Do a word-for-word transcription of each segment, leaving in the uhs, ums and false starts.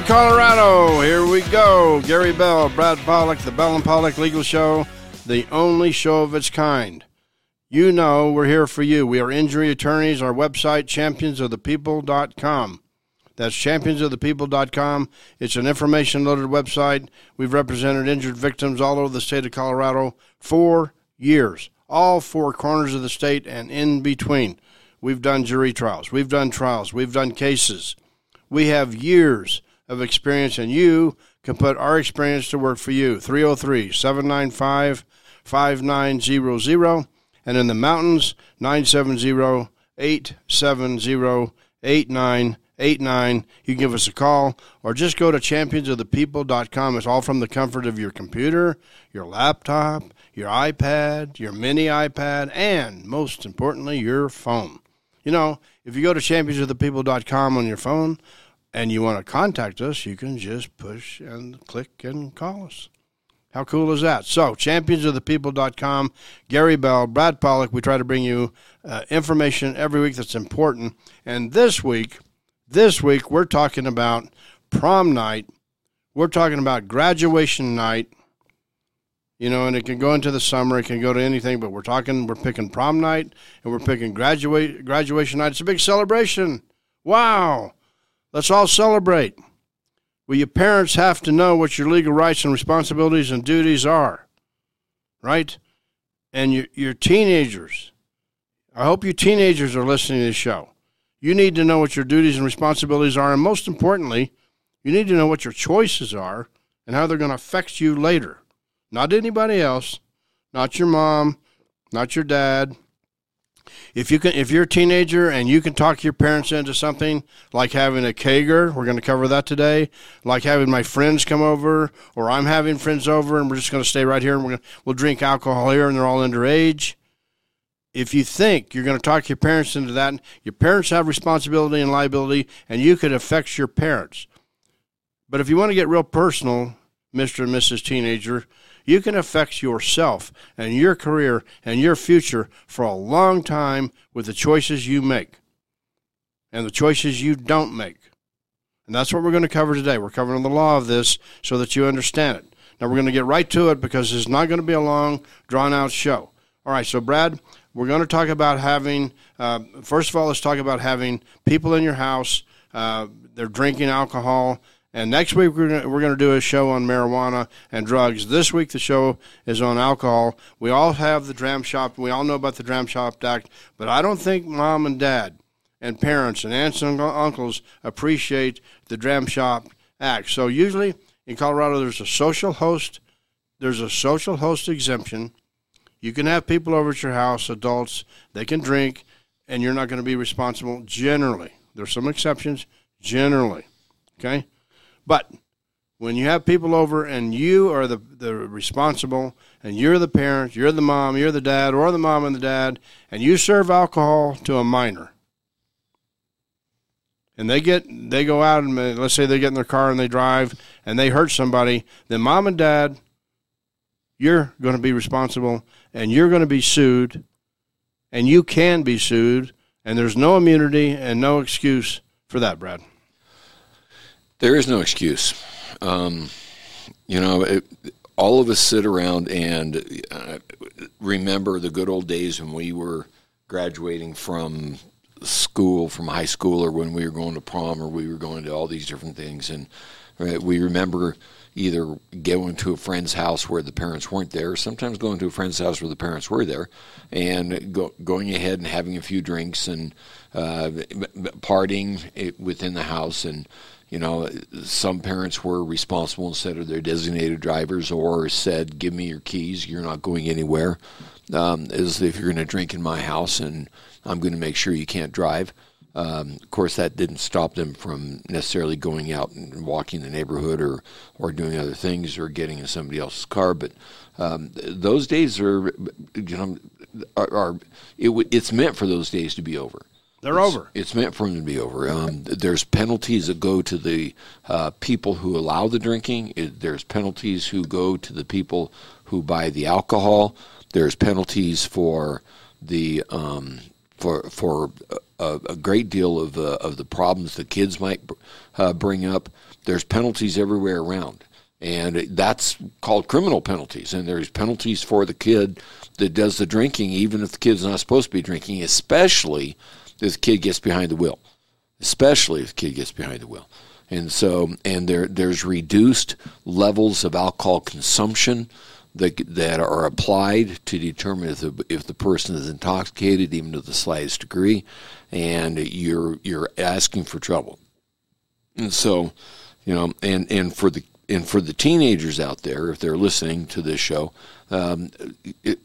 Colorado. Here we go. Gary Bell, Brad Pollock, the Bell and Pollock Legal Show, the only show of its kind. You know we're here for you. We are injury attorneys. Our website, champions of the people dot com. That's champions of the people dot com. It's an information-loaded website. We've represented injured victims all over the state of Colorado for years, all four corners of the state and in between. We've done jury trials. We've done trials. We've done cases. We have years of experience, and you can put our experience to work for you. three oh three, seven nine five, five nine zero zero. And in the mountains, nine seven zero, eight seven zero, eight nine eight nine. You can give us a call or just go to champions of the people dot com. It's all from the comfort of your computer, your laptop, your iPad, your mini iPad, and most importantly, your phone. You know, if you go to champions of the people dot com on your phone and you want to contact us, you can just push and click and call us. How cool is that? So, champions of the people dot com, Gary Bell, Brad Pollock, we try to bring you uh, information every week that's important. And this week, this week, we're talking about prom night. We're talking about graduation night. You know, and it can go into the summer, it can go to anything, but we're talking, we're picking prom night, and we're picking graduate graduation night. It's a big celebration. Wow. Let's all celebrate. Well, your parents have to know what your legal rights and responsibilities and duties are, right? And your, your teenagers, I hope you teenagers are listening to this show. You need to know what your duties and responsibilities are, and most importantly, you need to know what your choices are and how they're going to affect you later. Not anybody else, not your mom, not your dad. If you can, if you're a teenager and you can talk your parents into something like having a kegger, we're going to cover that today, like having my friends come over, or I'm having friends over and we're just going to stay right here and we're going to, we'll drink alcohol here and they're all underage. If you think you're going to talk your parents into that, your parents have responsibility and liability, and you could affect your parents. But if you want to get real personal, Mister and Missus Teenager, you can affect yourself and your career and your future for a long time with the choices you make and the choices you don't make. And that's what we're going to cover today. We're covering the law of this so that you understand it. Now, we're going to get right to it because it's not going to be a long, drawn-out show. All right, so, Brad, we're going to talk about having, uh, first of all, let's talk about having people in your house, uh, they're drinking alcohol. And next week, we're going we're going to do a show on marijuana and drugs. This week, the show is on alcohol. We all have the Dram Shop. We all know about the Dram Shop Act. But I don't think mom and dad and parents and aunts and uncles appreciate the Dram Shop Act. So usually, in Colorado, there's a social host. There's a social host exemption. You can have people over at your house, adults. They can drink, and you're not going to be responsible generally. There's some exceptions generally, okay? But when you have people over and you are the, the responsible and you're the parent, you're the mom, you're the dad, or the mom and the dad, and you serve alcohol to a minor, and they get they go out and let's say they get in their car and they drive and they hurt somebody, then mom and dad, you're going to be responsible and you're going to be sued, and you can be sued, and there's no immunity and no excuse for that, Brad. There is no excuse. Um, you know, it, all of us sit around and uh, remember the good old days when we were graduating from school, from high school, or when we were going to prom, or we were going to all these different things. And right, we remember either going to a friend's house where the parents weren't there, or sometimes going to a friend's house where the parents were there, and go, going ahead and having a few drinks and uh, partying within the house. And you know, some parents were responsible instead of their designated drivers, or said, give me your keys, you're not going anywhere. Um, as if you're going to drink in my house and I'm going to make sure you can't drive. Um, of course, that didn't stop them from necessarily going out and walking the neighborhood or, or doing other things or getting in somebody else's car. But um, those days are, you know, are, are it, it's meant for those days to be over. They're it's, over. It's meant for them to be over. Um, there's penalties that go to the uh, people who allow the drinking. It, there's penalties who go to the people who buy the alcohol. There's penalties for the um, for for a, a great deal of uh, of the problems the kids might uh, bring up. there's penalties everywhere around. And that's called criminal penalties. And there's penalties for the kid that does the drinking, even if the kid's not supposed to be drinking, especially if the kid gets behind the wheel. Especially if the kid gets behind the wheel. And so, and there there's reduced levels of alcohol consumption that that are applied to determine if the, if the person is intoxicated, even to the slightest degree, and you're you're asking for trouble. And so, you know, and, and for the and for the teenagers out there, if they're listening to this show, um, it,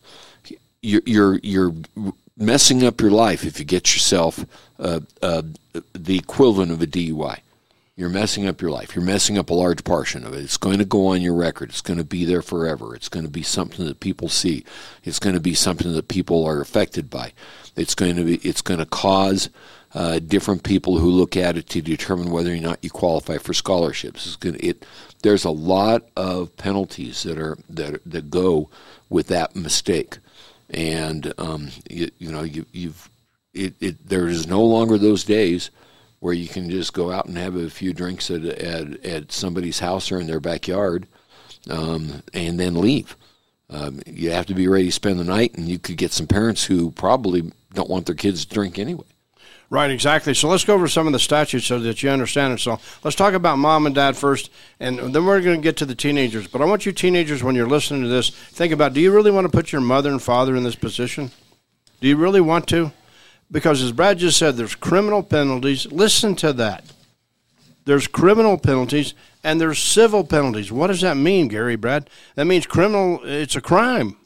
you're you're you're messing up your life if you get yourself uh, uh, the equivalent of a D U I. You're messing up your life. You're messing up a large portion of it. It's going to go on your record. It's going to be there forever. It's going to be something that people see. It's going to be something that people are affected by. It's going to be. It's going to cause uh, different people who look at it to determine whether or not you qualify for scholarships. It's going to, it. There's a lot of penalties that are that that go with that mistake, and um, you, you know you, you've it, it. There is no longer those days where you can just go out and have a few drinks at at, at somebody's house or in their backyard, um, and then leave. Um, you have to be ready to spend the night, and you could get some parents who probably don't want their kids to drink anyway. Right, exactly. So let's go over some of the statutes so that you understand it. So let's talk about mom and dad first, and then we're going to get to the teenagers. But I want you teenagers, when you're listening to this, think about, do you really want to put your mother and father in this position? Do you really want to? Because as Brad just said, there's criminal penalties. Listen to that. There's criminal penalties and there's civil penalties. What does that mean, Gary, Brad? That means criminal, it's a crime.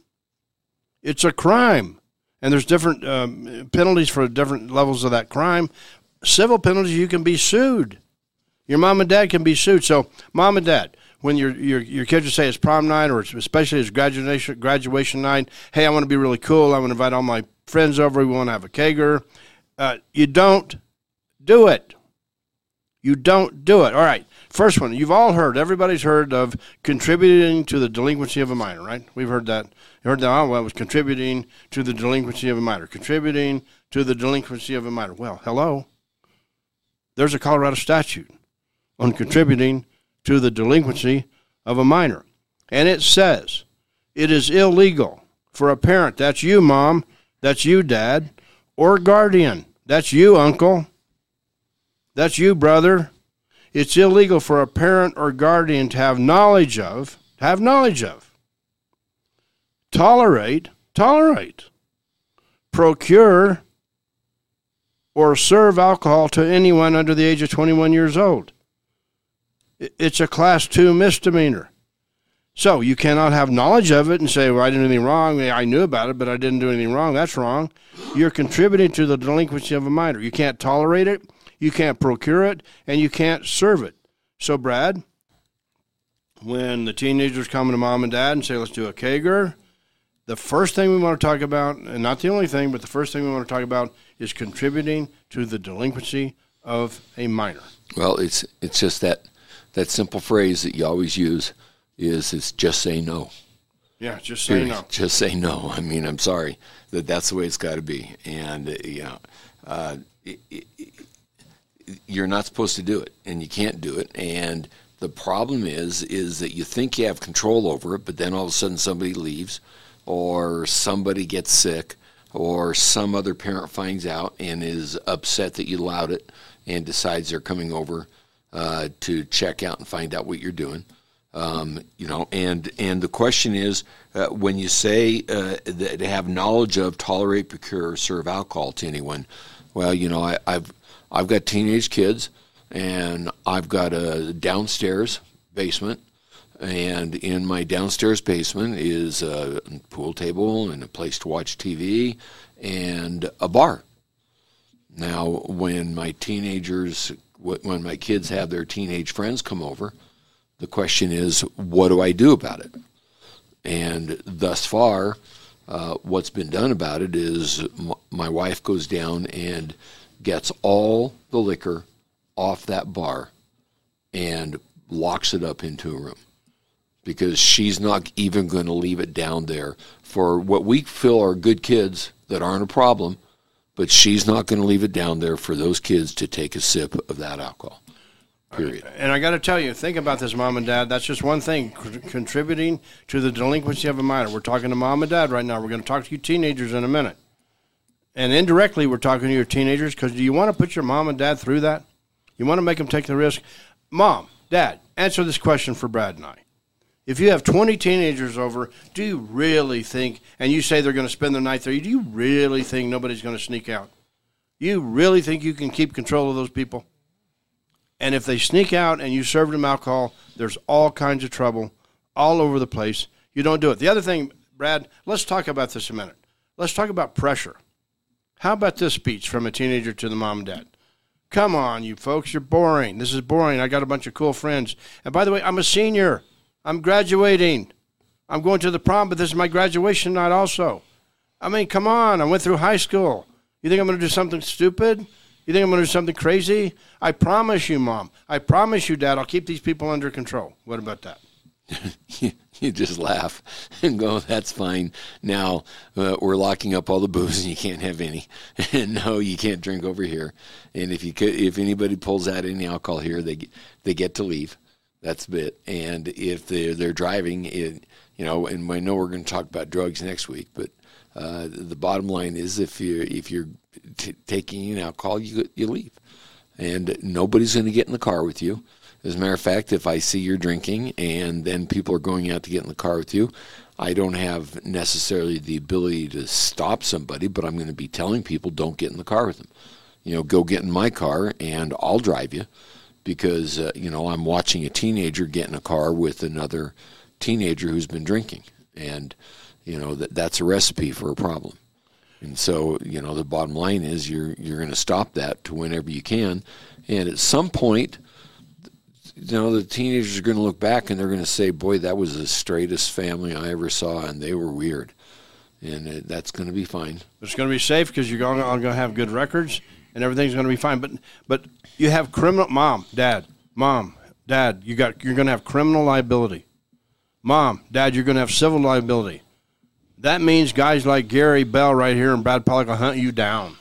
It's a crime. And there's different um, penalties for different levels of that crime. Civil penalties, you can be sued. Your mom and dad can be sued. So, mom and dad, when your your your kids would say it's prom night or it's, especially it's graduation graduation night, hey, I want to be really cool. I want to invite all my friends over. We want to have a kegger. Uh, you don't do it. You don't do it. All right. First one, you've all heard, everybody's heard of contributing to the delinquency of a minor, right? We've heard that. You heard that, oh, well, it was contributing to the delinquency of a minor. Contributing to the delinquency of a minor. Well, hello. There's a Colorado statute on contributing to the delinquency of a minor. And it says it is illegal for a parent, that's you, mom, that's you, dad, or guardian, that's you, uncle, that's you, brother. It's illegal for a parent or guardian to have knowledge of, to have knowledge of, tolerate, tolerate, procure, or serve alcohol to anyone under the age of twenty-one years old. It's a class two misdemeanor. So you cannot have knowledge of it and say, well, I didn't do anything wrong. I knew about it, but I didn't do anything wrong. That's wrong. You're contributing to the delinquency of a minor. You can't tolerate it, you can't procure it, and you can't serve it. So, Brad, when the teenagers come to mom and dad and say, let's do a kegger, the first thing we want to talk about, and not the only thing, but the first thing we want to talk about is contributing to the delinquency of a minor. Well, it's it's just that that simple phrase that you always use is it's just say no. Yeah, just say no. Just say no. I mean, I'm sorry that that's the way it's got to be, and uh, you know, uh, it, it, it, you're not supposed to do it, and you can't do it. And the problem is, is that you think you have control over it, but then all of a sudden somebody leaves, or somebody gets sick, or some other parent finds out and is upset that you allowed it, and decides they're coming over uh, to check out and find out what you're doing. Um, you know, and and the question is, uh, when you say uh, that they have knowledge of, tolerate, procure, or serve alcohol to anyone, well, you know, I, I've I've got teenage kids, and I've got a downstairs basement, and in my downstairs basement is a pool table and a place to watch T V and a bar. Now, when my teenagers, when my kids have their teenage friends come over, the question is, what do I do about it? And thus far, uh, what's been done about it is m- my wife goes down and gets all the liquor off that bar and locks it up into a room, because she's not even going to leave it down there for what we feel are good kids that aren't a problem, but she's not going to leave it down there for those kids to take a sip of that alcohol. period. And I got to tell you, think about this, Mom and Dad. That's just one thing c- contributing to the delinquency of a minor. We're talking to Mom and Dad right now. We're going to talk to you teenagers in a minute. And indirectly, we're talking to your teenagers because do you want to put your mom and dad through that? You want to make them take the risk? Mom, Dad, answer this question for Brad and I. If you have twenty teenagers over, do you really think, and you say they're going to spend the night there, do you really think nobody's going to sneak out? You really think you can keep control of those people? And if they sneak out and you serve them alcohol, there's all kinds of trouble all over the place. You don't do it. The other thing, Brad, let's talk about this a minute. Let's talk about pressure. How about this speech from a teenager to the mom and dad? Come on, you folks, you're boring. This is boring. I got a bunch of cool friends. And by the way, I'm a senior. I'm graduating. I'm going to the prom, but this is my graduation night also. I mean, come on. I went through high school. You think I'm going to do something stupid? You think I'm going to do something crazy? I promise you, Mom. I promise you, Dad, I'll keep these people under control. What about that? You just laugh and go, that's fine. Now uh, we're locking up all the booze and you can't have any. And no, you can't drink over here. And if you could, if anybody pulls out any alcohol here, they they get to leave. That's it. And if they're, they're driving, it, you know, and I know we're going to talk about drugs next week, but uh, the bottom line is if you're, if you're t- taking in alcohol, you you leave. And nobody's going to get in the car with you. As a matter of fact, if I see you're drinking and then people are going out to get in the car with you, I don't have necessarily the ability to stop somebody, but I'm going to be telling people don't get in the car with them. You know, go get in my car and I'll drive you because, uh, you know, I'm watching a teenager get in a car with another teenager who's been drinking. And, you know, that that's a recipe for a problem. And so, you know, the bottom line is you're you're going to stop that to whenever you can. And at some point, you know, the teenagers are going to look back and they're going to say, boy, that was the straightest family I ever saw, and they were weird. And uh, that's going to be fine. It's going to be safe because you're going, going to have good records and everything's going to be fine. But but you have criminal, Mom, Dad, Mom, Dad, you got, you're going to have criminal liability. Mom, Dad, you're going to have civil liability. That means guys like Gary Bell right here and Brad Pollock will hunt you down.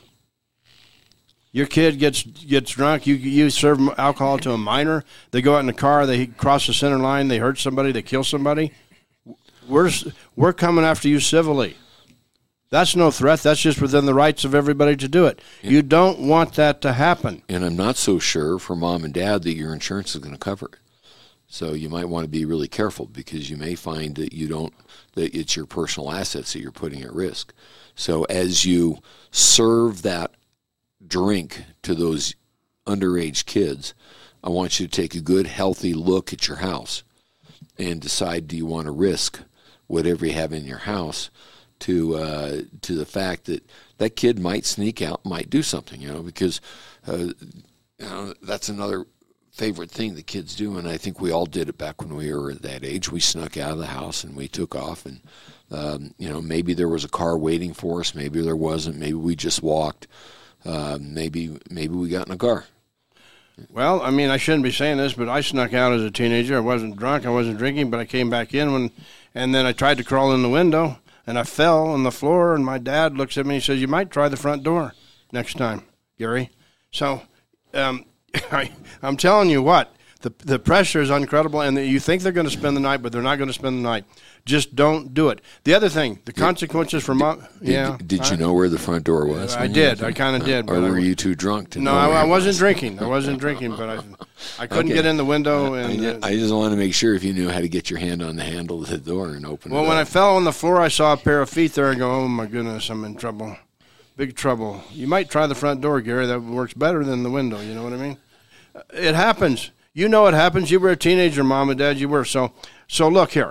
Your kid gets gets drunk. You you serve alcohol to a minor. They go out in the car. They cross the center line. They hurt somebody. They kill somebody. We're we're coming after you civilly. That's no threat. That's just within the rights of everybody to do it. Yeah. You don't want that to happen. And I'm not so sure for Mom and Dad that your insurance is going to cover it. So you might want to be really careful because you may find that you don't that it's your personal assets that you're putting at risk. So as you serve that drink to those underage kids, I want you to take a good, healthy look at your house and decide, do you want to risk whatever you have in your house to uh, to the fact that that kid might sneak out, might do something, you know, because uh, you know, that's another favorite thing the kids do, and I think we all did it back when we were at that age. We snuck out of the house and we took off, and um, you know, maybe there was a car waiting for us, maybe there wasn't, maybe we just walked. Uh, maybe maybe we got in a car. Well, I mean, I shouldn't be saying this, but I snuck out as a teenager. I wasn't drunk, I wasn't drinking, but I came back in when, and then I tried to crawl in the window, and I fell on the floor, and my dad looks at me and says, you might try the front door next time, Gary. So um, I, I'm telling you what, the the pressure is incredible, and you think they're going to spend the night, but they're not going to spend the night. Just don't do it. The other thing, the consequences for mom. Did, yeah. Did, did you know where the front door was? I did. I kind of did. Or were I, you too drunk to no, know? No, I, I wasn't was? drinking. I wasn't drinking, but I I couldn't okay. get in the window. And I, I, I just want to make sure if you knew how to get your hand on the handle of the door and open well, it. Well, when I fell on the floor, I saw a pair of feet there and go, oh, my goodness, I'm in trouble. Big trouble. You might try the front door, Gary. That works better than the window. You know what I mean? It happens. You know it happens. You were a teenager, Mom and Dad. You were. So, so look here.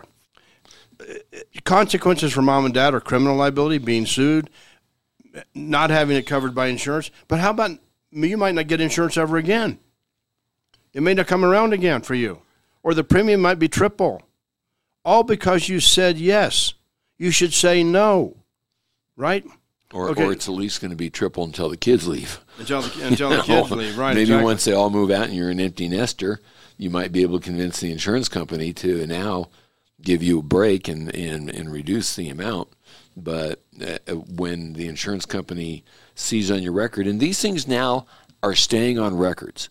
Consequences for Mom and Dad are criminal liability, being sued, not having it covered by insurance. But how about you might not get insurance ever again? It may not come around again for you. Or the premium might be triple. All because you said yes. You should say no. Right? Or, okay. or it's at least going to be triple until the kids leave. Until the, until the kids leave, right. Maybe exactly. Once they all move out and you're an empty nester, you might be able to convince the insurance company to now give you a break and, and, and reduce the amount. But uh, when the insurance company sees on your record, and these things now are staying on records.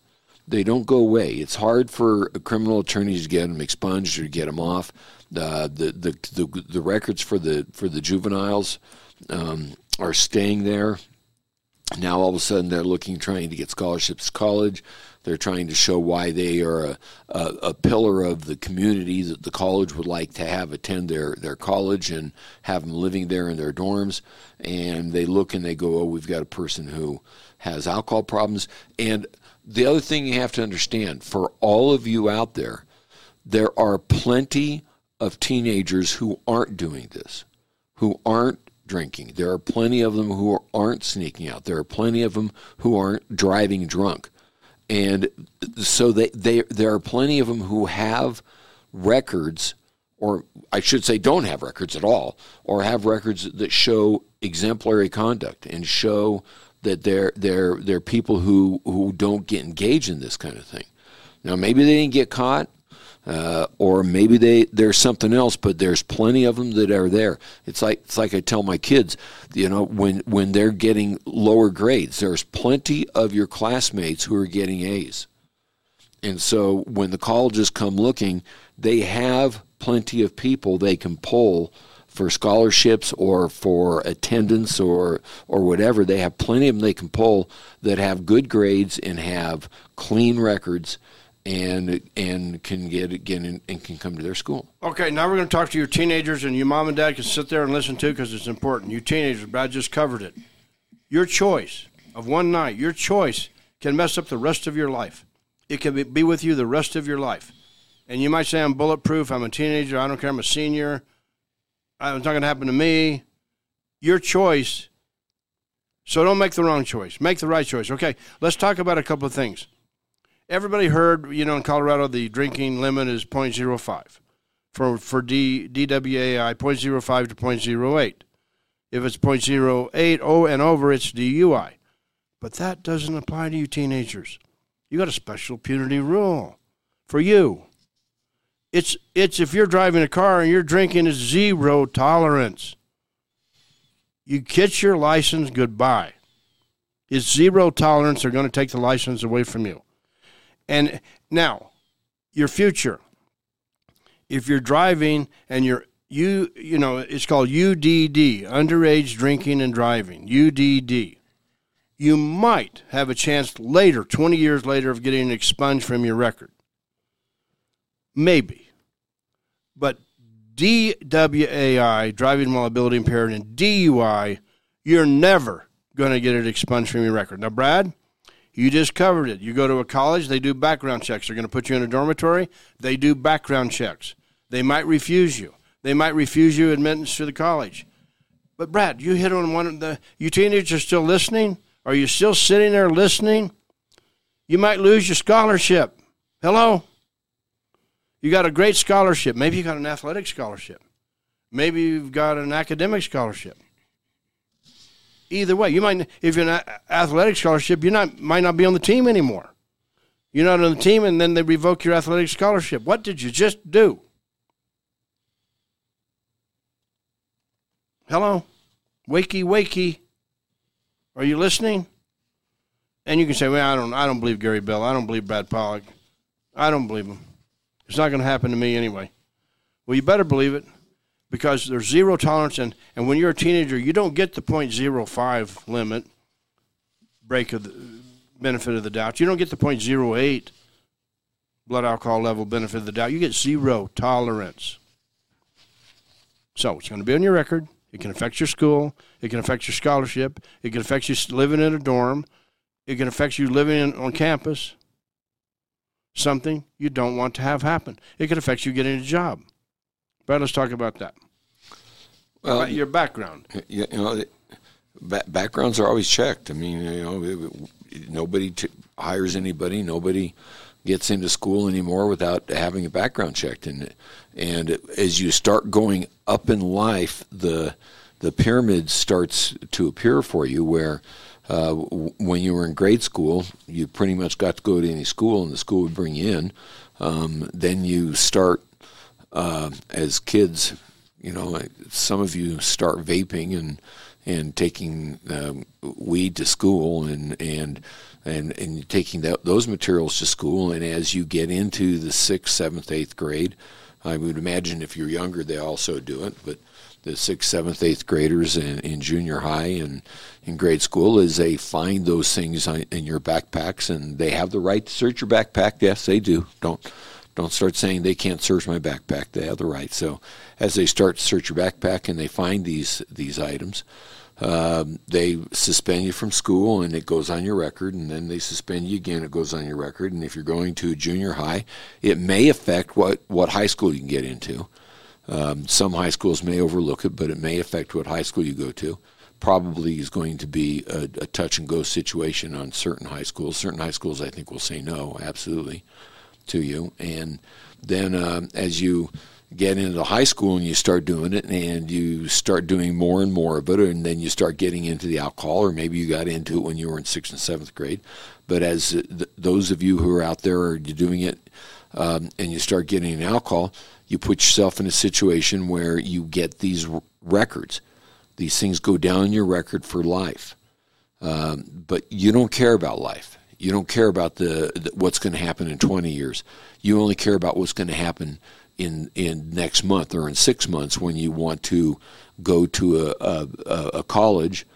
They don't go away. It's hard for criminal attorneys to get them expunged or to get them off. Uh, the, the the the records for the for the juveniles um, are staying there. Now all of a sudden they're looking, trying to get scholarships to college. They're trying to show why they are a, a, a pillar of the community that the college would like to have attend their, their college and have them living there in their dorms. And they look and they go, oh, we've got a person who has alcohol problems. And the other thing you have to understand, for all of you out there, there are plenty of teenagers who aren't doing this, who aren't drinking. There are plenty of them who aren't sneaking out. There are plenty of them who aren't driving drunk. And so they, they, there are plenty of them who have records, or I should say don't have records at all, or have records that show exemplary conduct and show that they're, they're, they're people who, who don't get engaged in this kind of thing. Now, maybe they didn't get caught, uh, or maybe they there's something else, but there's plenty of them that are there. It's like it's like I tell my kids, you know, when when they're getting lower grades, there's plenty of your classmates who are getting A's. And so when the colleges come looking, they have plenty of people they can pull for scholarships or for attendance or or whatever. They have plenty of them they can pull that have good grades and have clean records and and can get again and, and can come to their school. Okay, now we're going to talk to your teenagers, and your mom and dad can sit there and listen too, because it's important. You teenagers, Brad just covered it. Your choice of one night, your choice can mess up the rest of your life. It can be, be with you the rest of your life. And you might say, I'm bulletproof, I'm a teenager, I don't care, I'm a senior, it's not going to happen to me. Your choice, so don't make the wrong choice. Make the right choice. Okay, let's talk about a couple of things. Everybody heard, you know, in Colorado, the drinking limit is point zero five. For for D, D W A I, point zero five to point zero eight. If it's point zero eight oh, and over, it's D U I. But that doesn't apply to you teenagers. You got a special punity rule for you. It's it's if you're driving a car and you're drinking, it's zero tolerance. You get your license, goodbye. It's zero tolerance. They're going to take the license away from you. And now, your future. If you're driving and you're, you, you know, it's called U D D, underage drinking and driving, U D D. You might have a chance later, twenty years later, of getting expunged from your record. Maybe. But D W A I, driving while ability impaired, and D U I, you're never going to get it expunged from your record. Now, Brad, you just covered it. You go to a college, they do background checks. They're going to put you in a dormitory. They do background checks. They might refuse you. They might refuse you admittance to the college. But, Brad, you hit on one of the, you teenagers are still listening? Are you still sitting there listening? You might lose your scholarship. Hello? You got a great scholarship. Maybe you got an athletic scholarship. Maybe you've got an academic scholarship. Either way, you might, if you're an athletic scholarship, you not might not be on the team anymore. You're not on the team, and then they revoke your athletic scholarship. What did you just do? Hello? Wakey, wakey. Are you listening? And you can say, well, I don't I don't believe Gary Bell. I don't believe Brad Pollock. I don't believe him. It's not going to happen to me anyway. Well, you better believe it, because there's zero tolerance, and, and when you're a teenager, you don't get the point zero five limit, break of the benefit of the doubt. You don't get the point zero eight blood alcohol level benefit of the doubt. You get zero tolerance. So it's going to be on your record. It can affect your school. It can affect your scholarship. It can affect you living in a dorm. It can affect you living in, on campus. Something you don't want to have happen. It can affect you getting a job. Brad, let's talk about that. Well, about your background. You know, backgrounds are always checked. I mean, you know, nobody t- hires anybody. Nobody gets into school anymore without having a background checked. And and as you start going up in life, the the pyramid starts to appear for you, where uh, when you were in grade school, you pretty much got to go to any school, and the school would bring you in. Um, then you start, uh, as kids, you know, some of you start vaping and and taking um, weed to school and and and, and taking that, those materials to school. And as you get into the sixth, seventh, eighth grade, I would imagine if you're younger, they also do it, but the sixth, seventh, eighth graders in, in junior high and in grade school is they find those things in your backpacks, and they have the right to search your backpack. Yes, they do. Don't don't start saying they can't search my backpack. They have the right. So as they start to search your backpack and they find these these items, um, they suspend you from school, and it goes on your record, and then they suspend you again. It goes on your record. And if you're going to junior high, it may affect what, what high school you can get into. Um, some high schools may overlook it, but it may affect what high school you go to. Probably is going to be a, a touch-and-go situation on certain high schools. Certain high schools, I think, will say no, absolutely, to you. And then um, as you get into high school and you start doing it, and you start doing more and more of it, and then you start getting into the alcohol, or maybe you got into it when you were in sixth and seventh grade. But as th- those of you who are out there are doing it, um, and you start getting in alcohol, you put yourself in a situation where you get these r- records. These things go down your record for life. Um, but you don't care about life. You don't care about the, the what's going to happen in twenty years. You only care about what's going to happen in in next month or in six months when you want to go to a, a, a college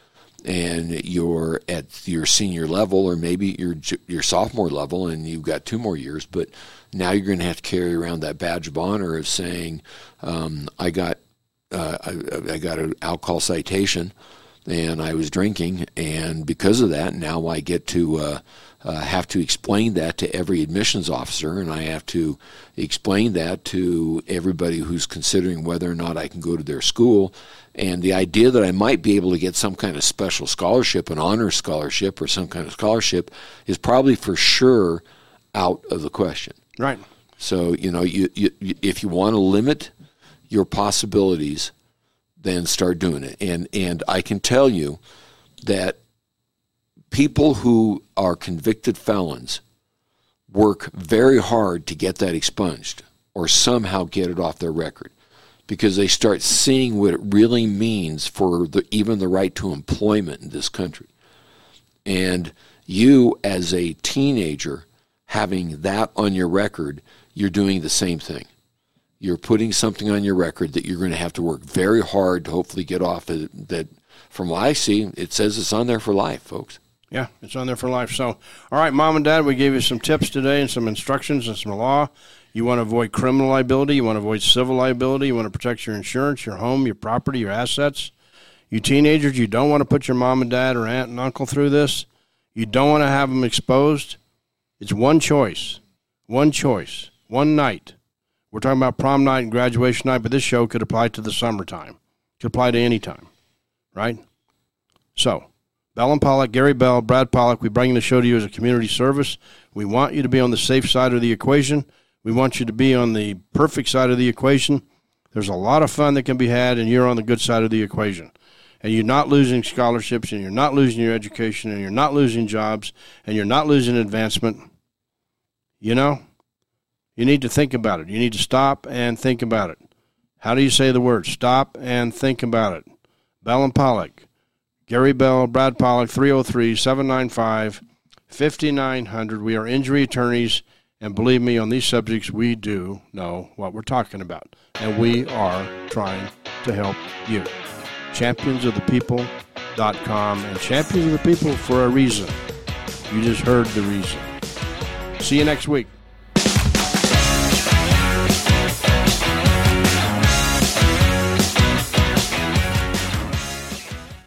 and you're at your senior level, or maybe your your sophomore level, and you've got two more years, but now you're going to have to carry around that badge of honor of saying, um, I got uh, I, I got an alcohol citation, and I was drinking, and because of that, now I get to uh, uh, have to explain that to every admissions officer, and I have to explain that to everybody who's considering whether or not I can go to their school. And the idea that I might be able to get some kind of special scholarship, an honor scholarship or some kind of scholarship, is probably for sure out of the question. Right. So, you know, you, you, if you want to limit your possibilities, then start doing it. And and I can tell you that people who are convicted felons work very hard to get that expunged or somehow get it off their record, because they start seeing what it really means for the, even the right to employment in this country. And you, as a teenager, having that on your record, you're doing the same thing. You're putting something on your record that you're going to have to work very hard to hopefully get off. That, from what I see, it says it's on there for life, folks. Yeah, it's on there for life. So, all right, Mom and Dad, we gave you some tips today and some instructions and some law. You want to avoid criminal liability. You want to avoid civil liability. You want to protect your insurance, your home, your property, your assets. You teenagers, you don't want to put your mom and dad or aunt and uncle through this. You don't want to have them exposed. It's one choice, one choice, one night. We're talking about prom night and graduation night, but this show could apply to the summertime. It could apply to any time, right? So, Bell and Pollock, Gary Bell, Brad Pollock, we bring the show to you as a community service. We want you to be on the safe side of the equation. We want you to be on the perfect side of the equation. There's a lot of fun that can be had, and you're on the good side of the equation. And you're not losing scholarships, and you're not losing your education, and you're not losing jobs, and you're not losing advancement. You know, you need to think about it. You need to stop and think about it. How do you say the word? Stop and think about it. Bell and Pollock, Gary Bell, Brad Pollock, three oh three, seven nine five, five nine zero zero. We are injury attorneys, and believe me, on these subjects, we do know what we're talking about, and we are trying to help you. champions of the people dot com, and Champions of the People for a reason. You just heard the reason. See you next week.